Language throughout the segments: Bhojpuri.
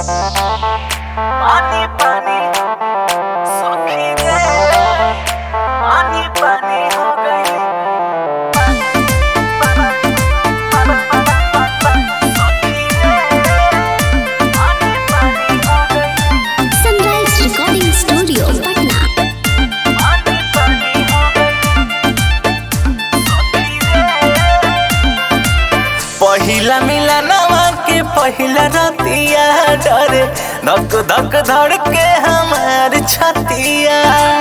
पानी पानी सखी रे, पानी पानी हो गई। Sunrise recording studio Patna. पहिला मिलनवा के पहिला रतिया डरे धक धक धड़ के हमार छतिया।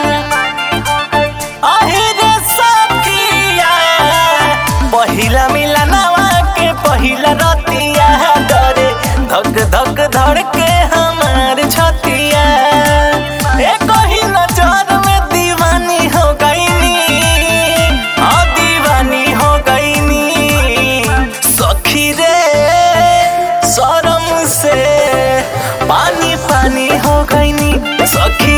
आहे रे सखिया पहिला मिलनवा के पहिला रतिया डरे धक धक धड़ के हमार छतिया। एक ही नजर में दीवानी हो गईनी, हाँ दीवानी हो गईनी सखी रे। शर्म से पानी पानी हो गईनी सखी